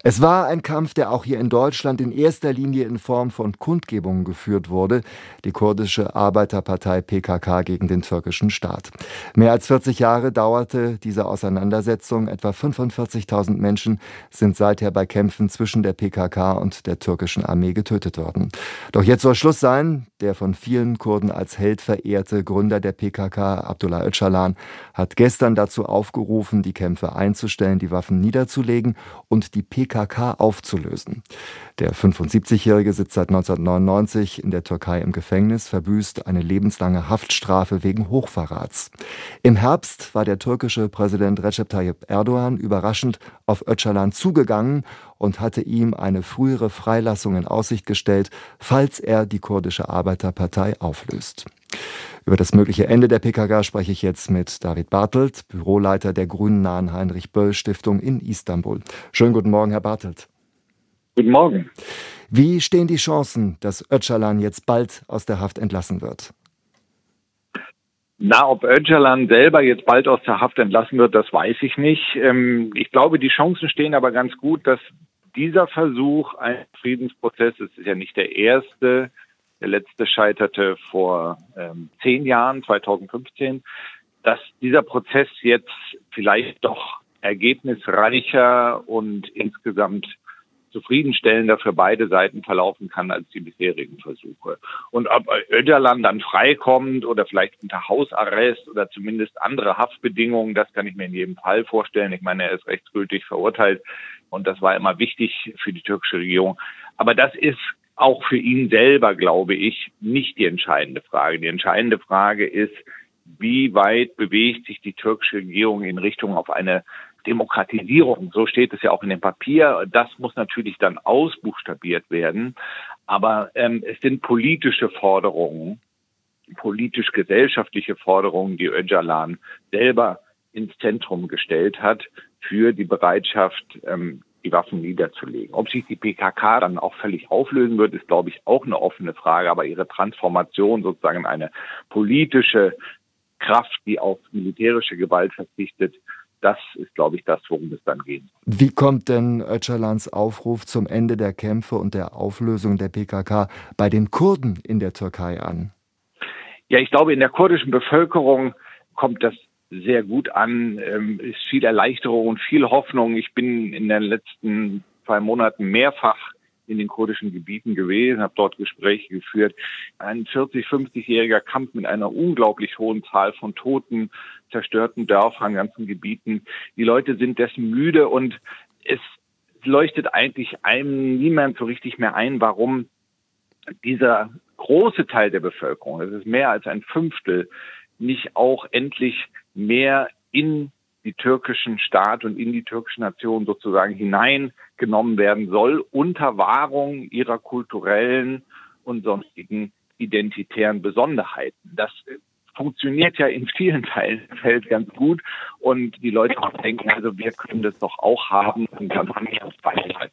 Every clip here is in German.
Es war ein Kampf, der auch hier in Deutschland in erster Linie in Form von Kundgebungen geführt wurde. Die kurdische Arbeiterpartei PKK gegen den türkischen Staat. Mehr als 40 Jahre dauerte diese Auseinandersetzung. Etwa 45.000 Menschen sind seither bei Kämpfen zwischen der PKK und der türkischen Armee getötet worden. Doch jetzt soll Schluss sein. Der von vielen Kurden als Held verehrte Gründer der PKK, Abdullah Öcalan, hat gestern dazu aufgerufen, die Kämpfe einzustellen, die Waffen niederzulegen und die PKK aufzulösen. Der 75-Jährige sitzt seit 1999 in der Türkei im Gefängnis, verbüßt eine lebenslange Haftstrafe wegen Hochverrats. Im Herbst war der türkische Präsident Recep Tayyip Erdogan überraschend auf Öcalan zugegangen und hatte ihm eine frühere Freilassung in Aussicht gestellt, falls er die kurdische Arbeiterpartei auflöst. Über das mögliche Ende der PKK spreche ich jetzt mit David Bartelt, Büroleiter der grünennahen Heinrich-Böll-Stiftung in Istanbul. Schönen guten Morgen, Herr Bartelt. Guten Morgen. Wie stehen die Chancen, dass Öcalan jetzt bald aus der Haft entlassen wird? Ob Öcalan selber jetzt bald aus der Haft entlassen wird, das weiß ich nicht. Ich glaube, die Chancen stehen aber ganz gut, dass dieser Versuch eines Friedensprozesses, es ist ja nicht der erste, der letzte scheiterte vor 10 Jahren, 2015, dass dieser Prozess jetzt vielleicht doch ergebnisreicher und insgesamt zufriedenstellender für beide Seiten verlaufen kann als die bisherigen Versuche. Und ob Öcalan dann freikommt oder vielleicht unter Hausarrest oder zumindest andere Haftbedingungen, das kann ich mir in jedem Fall vorstellen. Ich meine, er ist rechtsgültig verurteilt und das war immer wichtig für die türkische Regierung. Aber das ist auch für ihn selber, glaube ich, nicht die entscheidende Frage. Die entscheidende Frage ist, wie weit bewegt sich die türkische Regierung in Richtung auf eine Demokratisierung? So steht es ja auch in dem Papier. Das muss natürlich dann ausbuchstabiert werden. Aber es sind politische Forderungen, politisch-gesellschaftliche Forderungen, die Öcalan selber ins Zentrum gestellt hat für die Bereitschaft, die Waffen niederzulegen. Ob sich die PKK dann auch völlig auflösen wird, ist, glaube ich, auch eine offene Frage. Aber ihre Transformation sozusagen in eine politische Kraft, die auf militärische Gewalt verzichtet, das ist, glaube ich, das, worum es dann geht. Wie kommt denn Öcalans Aufruf zum Ende der Kämpfe und der Auflösung der PKK bei den Kurden in der Türkei an? Ja, ich glaube, in der kurdischen Bevölkerung kommt das sehr gut an, ist viel Erleichterung und viel Hoffnung. Ich bin in den letzten 2 Monaten mehrfach in den kurdischen Gebieten gewesen, habe dort Gespräche geführt. Ein 40-50-jähriger Kampf mit einer unglaublich hohen Zahl von Toten, zerstörten Dörfern, ganzen Gebieten. Die Leute sind dessen müde und es leuchtet eigentlich einem niemand so richtig mehr ein, warum dieser große Teil der Bevölkerung, das ist mehr als ein Fünftel, nicht auch endlich mehr in die türkischen Staat und in die türkische Nation sozusagen hineingenommen werden soll, unter Wahrung ihrer kulturellen und sonstigen identitären Besonderheiten. Das funktioniert ja in vielen Teilen der Welt ganz gut und die Leute denken, also wir können das doch auch haben und dann haben wir auf beide Seiten.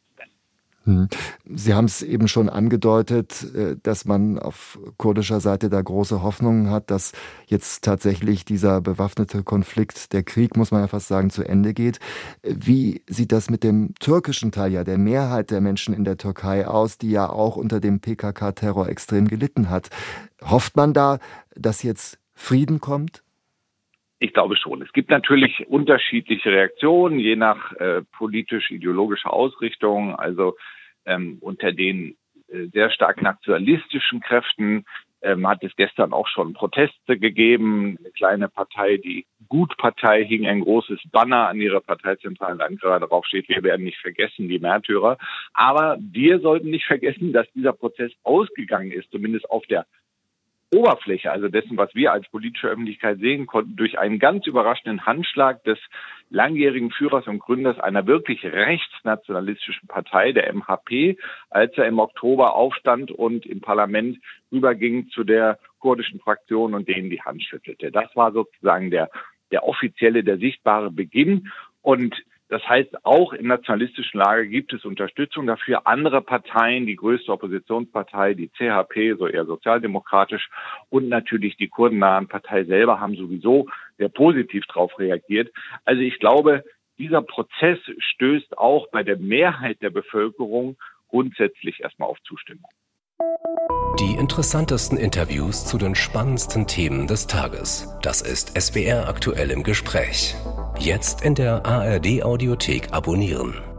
Sie haben es eben schon angedeutet, dass man auf kurdischer Seite da große Hoffnungen hat, dass jetzt tatsächlich dieser bewaffnete Konflikt, der Krieg, muss man ja fast sagen, zu Ende geht. Wie sieht das mit dem türkischen Teil, ja der Mehrheit der Menschen in der Türkei aus, die ja auch unter dem PKK-Terror extrem gelitten hat? Hofft man da, dass jetzt Frieden kommt? Ich glaube schon. Es gibt natürlich unterschiedliche Reaktionen, je nach politisch-ideologischer Ausrichtung. Also unter den sehr stark nationalistischen Kräften hat es gestern auch schon Proteste gegeben. Eine kleine Partei, die Gutpartei, hing ein großes Banner an ihrer parteizentralen Ankara. Darauf steht, wir werden nicht vergessen, die Märtyrer. Aber wir sollten nicht vergessen, dass dieser Prozess ausgegangen ist, zumindest auf der Oberfläche, also dessen, was wir als politische Öffentlichkeit sehen konnten, durch einen ganz überraschenden Handschlag des langjährigen Führers und Gründers einer wirklich rechtsnationalistischen Partei, der MHP, als er im Oktober aufstand und im Parlament rüberging zu der kurdischen Fraktion und denen die Hand schüttelte. Das war sozusagen der offizielle, der sichtbare Beginn. Und das heißt, auch im nationalistischen Lager gibt es Unterstützung dafür. Andere Parteien, die größte Oppositionspartei, die CHP, so eher sozialdemokratisch, und natürlich die kurdennahen Partei selber haben sowieso sehr positiv darauf reagiert. Also ich glaube, dieser Prozess stößt auch bei der Mehrheit der Bevölkerung grundsätzlich erstmal auf Zustimmung. Die interessantesten Interviews zu den spannendsten Themen des Tages. Das ist SWR aktuell im Gespräch. Jetzt in der ARD Audiothek abonnieren.